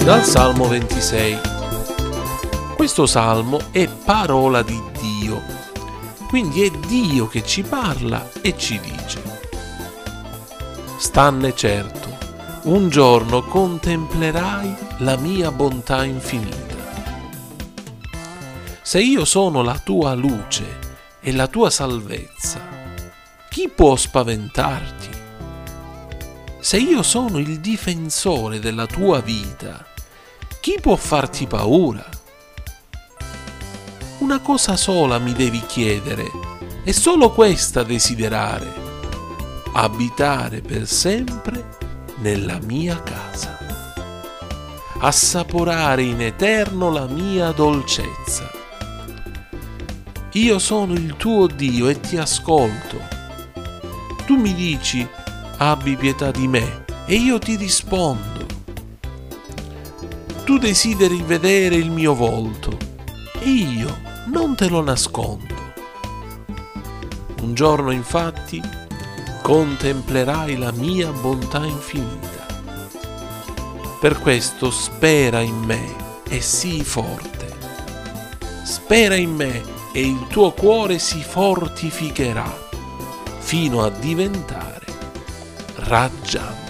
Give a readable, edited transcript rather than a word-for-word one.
Dal Salmo 26. Questo salmo è parola di Dio, quindi è Dio che ci parla e ci dice: stanne certo, un giorno contemplerai la mia bontà infinita. Se io sono la tua luce e la tua salvezza, chi può spaventarti? Se io sono il difensore della tua vita, chi può farti paura? Una cosa sola mi devi chiedere, e solo questa desiderare: abitare per sempre nella mia casa, assaporare in eterno la mia dolcezza. Io sono il tuo Dio e ti ascolto. Tu mi dici: abbi pietà di me, e io ti rispondo. Tu desideri vedere il mio volto, e io non te lo nascondo. Un giorno, infatti, contemplerai la mia bontà infinita. Per questo spera in me e sii forte. Spera in me e il tuo cuore si fortificherà fino a diventare raggiante.